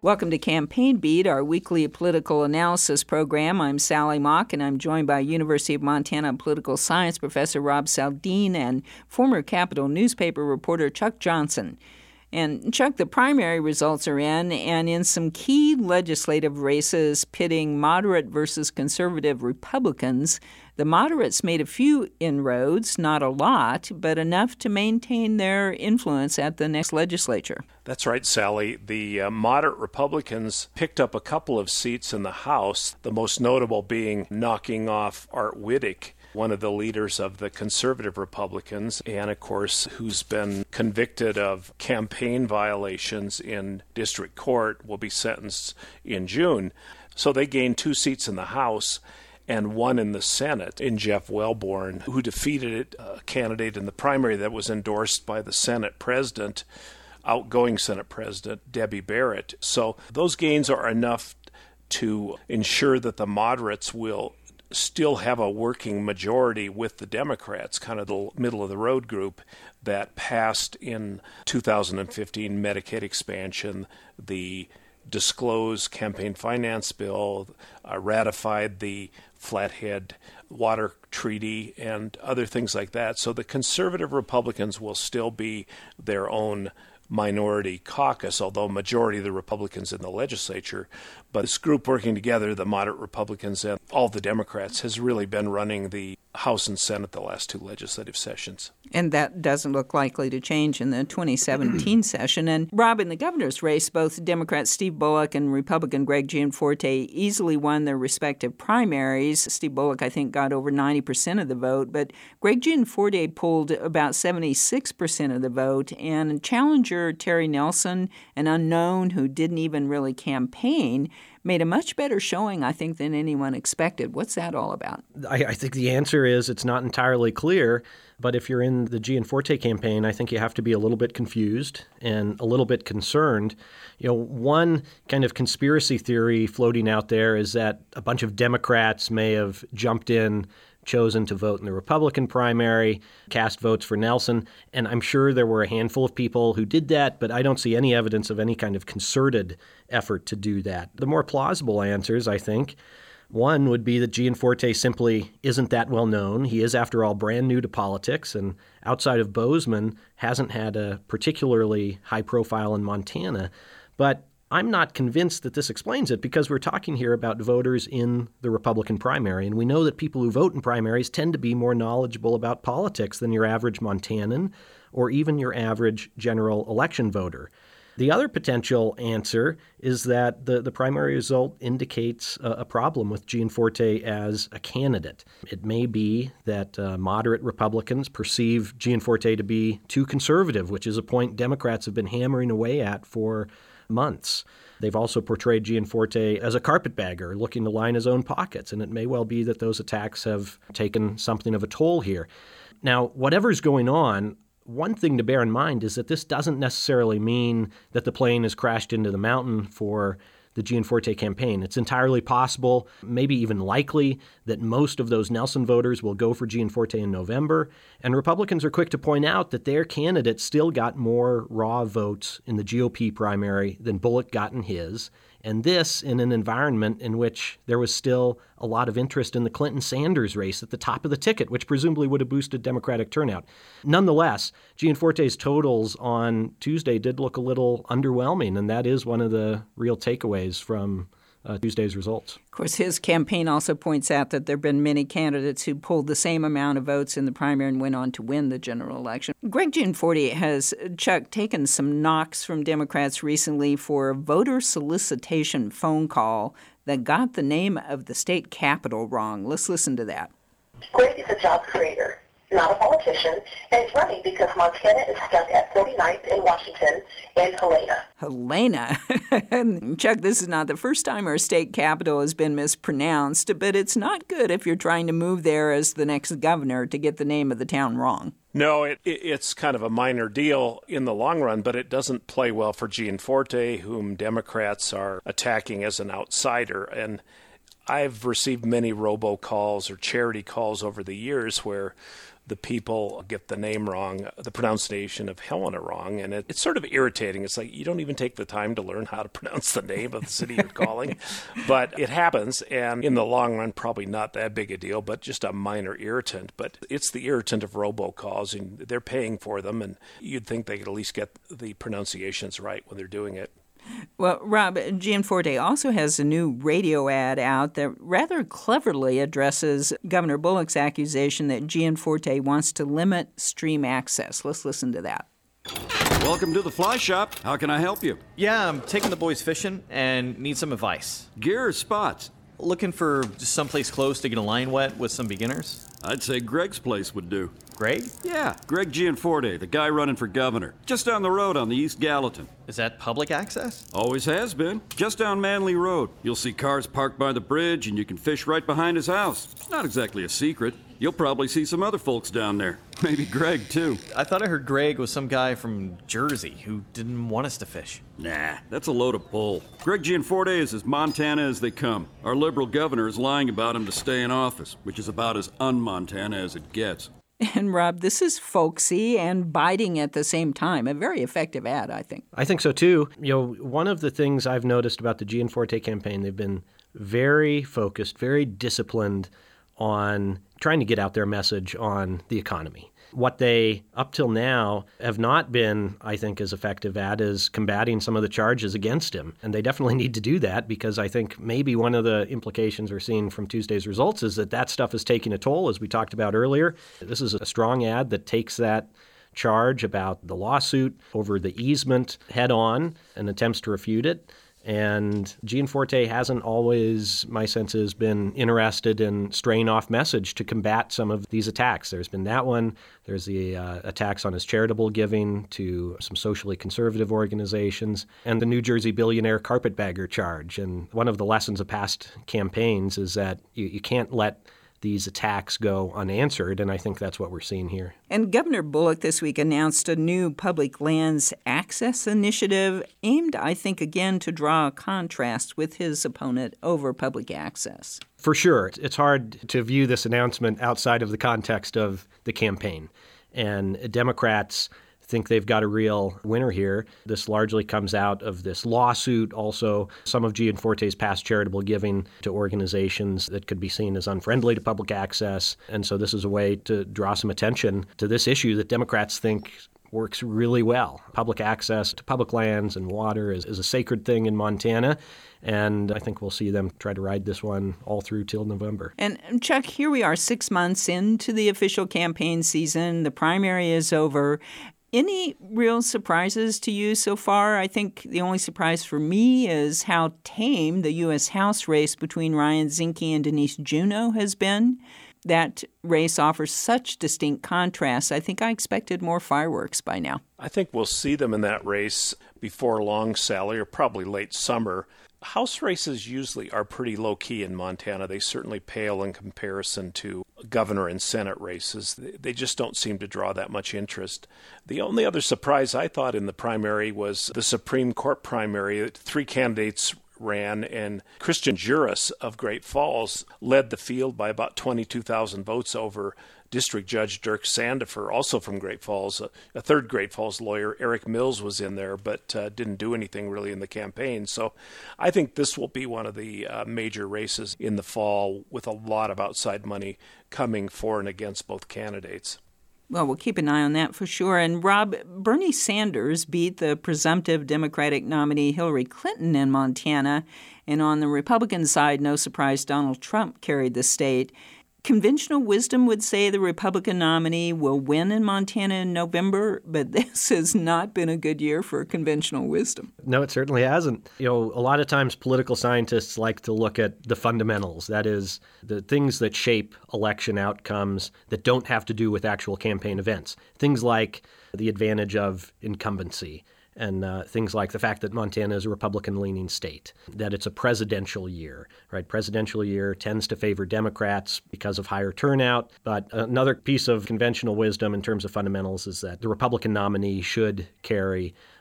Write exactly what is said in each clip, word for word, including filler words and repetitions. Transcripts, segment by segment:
Welcome to Campaign Beat, our weekly political analysis program. I'm Sally Mock, and I'm joined by University of Montana political science professor Rob Saldin and former Capital newspaper reporter Chuck Johnson. And Chuck, the primary results are in, and in some key legislative races pitting moderate versus conservative Republicans, the moderates made a few inroads, not a lot, but enough to maintain their influence at the next legislature. That's right, Sally. The uh, moderate Republicans picked up a couple of seats in the House, the most notable being knocking off Art Wittig, one of the leaders of the conservative Republicans, and of course, who's been convicted of campaign violations in district court, will be sentenced in June. So they gained two seats in the House and one in the Senate in Jeff Wellborn, who defeated a candidate in the primary that was endorsed by the Senate president, outgoing Senate President Debbie Barrett. So those gains are enough to ensure that the moderates will still have a working majority with the Democrats, kind of the middle-of-the-road group that passed in two thousand fifteen Medicaid expansion, the disclosed campaign finance bill, uh, ratified the Flathead Water Treaty, and other things like that. So the conservative Republicans will still be their own minority caucus, although majority of the Republicans in the legislature. But this group working together, the moderate Republicans and all the Democrats, has really been running the House and Senate the last two legislative sessions. And that doesn't look likely to change in the twenty seventeen session. And Rob, in the governor's race, both Democrat Steve Bullock and Republican Greg Gianforte easily won their respective primaries. Steve Bullock, I think, got over ninety percent of the vote, but Greg Gianforte pulled about seventy-six percent of the vote, and challenger Terry Nelson, an unknown who didn't even really campaign, made a much better showing, I think, than anyone expected. What's that all about? I, I think the answer is it's not entirely clear, but if you're in the Gianforte campaign, I think you have to be a little bit confused and a little bit concerned. You know, one kind of conspiracy theory floating out there is that a bunch of Democrats may have jumped in, chosen to vote in the Republican primary, cast votes for Nelson, and I'm sure there were a handful of people who did that, but I don't see any evidence of any kind of concerted effort to do that. The more plausible answers, I think, one would be that Gianforte simply isn't that well known. He is, after all, brand new to politics, and outside of Bozeman, hasn't had a particularly high profile in Montana. But I'm not convinced that this explains it, because we're talking here about voters in the Republican primary, and we know that people who vote in primaries tend to be more knowledgeable about politics than your average Montanan or even your average general election voter. The other potential answer is that the, the primary result indicates a, a problem with Gianforte as a candidate. It may be that uh, moderate Republicans perceive Gianforte to be too conservative, which is a point Democrats have been hammering away at for months. They've also portrayed Gianforte as a carpetbagger looking to line his own pockets, and it may well be that those attacks have taken something of a toll here. Now, whatever's going on, one thing to bear in mind is that this doesn't necessarily mean that the plane has crashed into the mountain for the Gianforte campaign. It's entirely possible, maybe even likely, that most of those Nelson voters will go for Gianforte in November. And Republicans are quick to point out that their candidate still got more raw votes in the G O P primary than Bullock got in his. And this in an environment in which there was still a lot of interest in the Clinton-Sanders race at the top of the ticket, which presumably would have boosted Democratic turnout. Nonetheless, Gianforte's totals on Tuesday did look a little underwhelming, and that is one of the real takeaways from Uh, Tuesday's results. Of course, his campaign also points out that there have been many candidates who pulled the same amount of votes in the primary and went on to win the general election. Greg Gianforte has, Chuck, taken some knocks from Democrats recently for a voter solicitation phone call that got the name of the state capital wrong. Let's listen to that. Greg is a job creator, not a politician, and he's running because Montana is stuck at forty-ninth in Washington and Helena. Helena. Chuck, this is not the first time our state capital has been mispronounced, but it's not good if you're trying to move there as the next governor to get the name of the town wrong. No, it, it, it's kind of a minor deal in the long run, but it doesn't play well for Gianforte, whom Democrats are attacking as an outsider. And I've received many robocalls or charity calls over the years where the people get the name wrong, the pronunciation of Helena wrong, and it, it's sort of irritating. It's like you don't even take the time to learn how to pronounce the name of the city you're calling. But it happens, and in the long run, probably not that big a deal, but just a minor irritant. But it's the irritant of robocalls, and they're paying for them, and you'd think they could at least get the pronunciations right when they're doing it. Well, Rob, Gianforte also has a new radio ad out that rather cleverly addresses Governor Bullock's accusation that Gianforte wants to limit stream access. Let's listen to that. Welcome to the Fly Shop. How can I help you? Yeah, I'm taking the boys fishing and need some advice. Gear or spots? Looking for just someplace close to get a line wet with some beginners. I'd say Greg's place would do. Greg? Yeah, Greg Gianforte, the guy running for governor. Just down the road on the East Gallatin. Is that public access? Always has been. Just down Manley Road. You'll see cars parked by the bridge, and you can fish right behind his house. It's not exactly a secret. You'll probably see some other folks down there. Maybe Greg, too. I thought I heard Greg was some guy from Jersey who didn't want us to fish. Nah, that's a load of bull. Greg Gianforte is as Montana as they come. Our liberal governor is lying about him to stay in office, which is about as un-Montana as it gets. And, Rob, this is folksy and biting at the same time. A very effective ad, I think. I think so, too. You know, one of the things I've noticed about the Gianforte campaign, they've been very focused, very disciplined on trying to get out their message on the economy. What they, up till now, have not been, I think, as effective at is combating some of the charges against him. And they definitely need to do that because I think maybe one of the implications we're seeing from Tuesday's results is that that stuff is taking a toll, as we talked about earlier. This is a strong ad that takes that charge about the lawsuit over the easement head on and attempts to refute it. And Gianforte hasn't always, my sense is, been interested in straying off message to combat some of these attacks. There's been that one. There's the uh, attacks on his charitable giving to some socially conservative organizations, and the New Jersey billionaire carpetbagger charge. And one of the lessons of past campaigns is that you, you can't let these attacks go unanswered, and I think that's what we're seeing here. And Governor Bullock this week announced a new public lands access initiative aimed, I think, again, to draw a contrast with his opponent over public access. For sure. It's hard to view this announcement outside of the context of the campaign. And Democrats think they've got a real winner here. This largely comes out of this lawsuit, also some of Gianforte's past charitable giving to organizations that could be seen as unfriendly to public access. And so this is a way to draw some attention to this issue that Democrats think works really well. Public access to public lands and water is, is a sacred thing in Montana, and I think we'll see them try to ride this one all through till November. And Chuck, here we are six months into the official campaign season. The primary is over. Any real surprises to you so far? I think the only surprise for me is how tame the U S House race between Ryan Zinke and Denise Juneau has been. That race offers such distinct contrasts. I think I expected more fireworks by now. I think we'll see them in that race before long, Sally, or probably late summer. House races usually are pretty low-key in Montana. They certainly pale in comparison to governor and Senate races. They just don't seem to draw that much interest. The only other surprise I thought in the primary was the Supreme Court primary. Three candidates ran, and Christian Juris of Great Falls led the field by about twenty-two thousand votes over District Judge Dirk Sandifer, also from Great Falls. A, a third Great Falls lawyer, Eric Mills, was in there, but uh, didn't do anything really in the campaign. So I think this will be one of the uh, major races in the fall with a lot of outside money coming for and against both candidates. Well, we'll keep an eye on that for sure. And, Rob, Bernie Sanders beat the presumptive Democratic nominee Hillary Clinton in Montana. And on the Republican side, no surprise, Donald Trump carried the state. Conventional wisdom would say the Republican nominee will win in Montana in November, but this has not been a good year for conventional wisdom. No, it certainly hasn't. You know, a lot of times political scientists like to look at the fundamentals, that is, the things that shape election outcomes that don't have to do with actual campaign events. Things like the advantage of incumbency, and uh, things like the fact that Montana is a Republican-leaning state, that it's a presidential year, right? Presidential year tends to favor Democrats because of higher turnout. But another piece of conventional wisdom in terms of fundamentals is that the Republican nominee should carry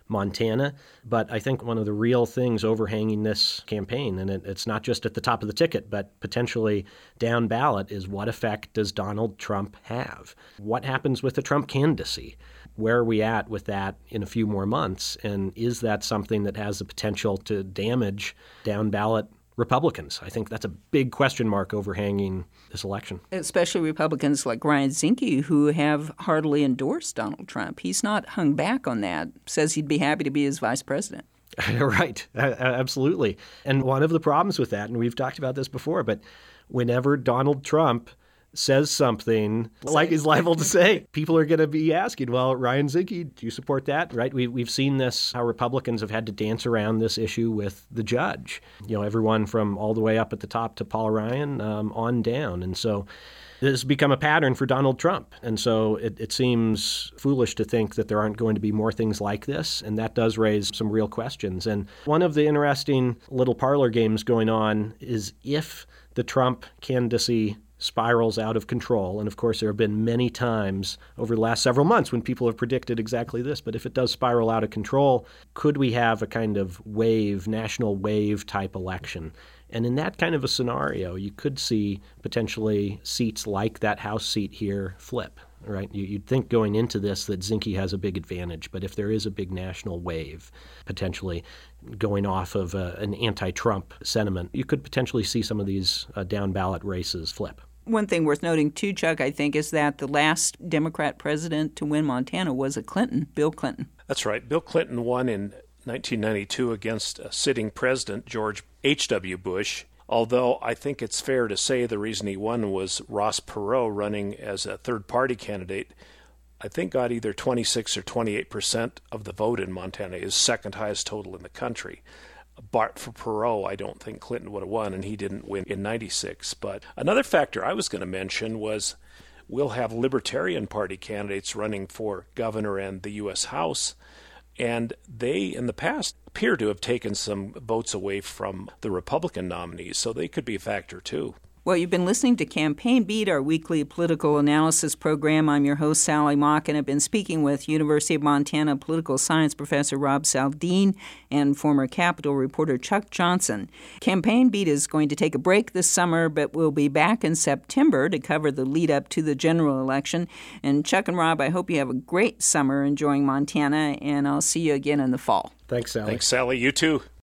Montana. But I think one of the real things overhanging this campaign, and it, it's not just at the top of the ticket, but potentially down ballot, is what effect does Donald Trump have? What happens with the Trump candidacy? Where are we at with that in a few more months? And is that something that has the potential to damage down ballot Republicans? I think that's a big question mark overhanging this election. Especially Republicans like Ryan Zinke, who have heartily endorsed Donald Trump. He's not hung back on that, says he'd be happy to be his vice president. Right, absolutely. And one of the problems with that, and we've talked about this before, but whenever Donald Trump says something like he's liable to say, people are going to be asking, well, Ryan Zinke, do you support that? Right? We, we've seen this, how Republicans have had to dance around this issue with the judge. You know, everyone from all the way up at the top to Paul Ryan um, on down. And so this has become a pattern for Donald Trump. And so it, it seems foolish to think that there aren't going to be more things like this. And that does raise some real questions. And one of the interesting little parlor games going on is if the Trump candidacy spirals out of control. And of course, there have been many times over the last several months when people have predicted exactly this. But if it does spiral out of control, could we have a kind of wave, national wave type election? And in that kind of a scenario, you could see potentially seats like that House seat here flip, right? You'd think going into this that Zinke has a big advantage. But if there is a big national wave, potentially going off of a, an anti-Trump sentiment, you could potentially see some of these uh, down ballot races flip. One thing worth noting, too, Chuck, I think, is that the last Democrat president to win Montana was a Clinton, Bill Clinton. That's right. Bill Clinton won in nineteen ninety-two against a sitting president, George H W. Bush, although I think it's fair to say the reason he won was Ross Perot running as a third-party candidate. I think got either twenty-six or twenty-eight percent of the vote in Montana, his second highest total in the country. But for Perot, I don't think Clinton would have won, and he didn't win in ninety-six. But another factor I was going to mention was we'll have Libertarian Party candidates running for governor and the U S House, and they, in the past, appear to have taken some votes away from the Republican nominees, so they could be a factor too. Well, you've been listening to Campaign Beat, our weekly political analysis program. I'm your host, Sally Mock, and I've been speaking with University of Montana political science professor Rob Saldin and former Capitol reporter Chuck Johnson. Campaign Beat is going to take a break this summer, but we'll be back in September to cover the lead-up to the general election. And Chuck and Rob, I hope you have a great summer enjoying Montana, and I'll see you again in the fall. Thanks, Sally. Thanks, Sally. You too.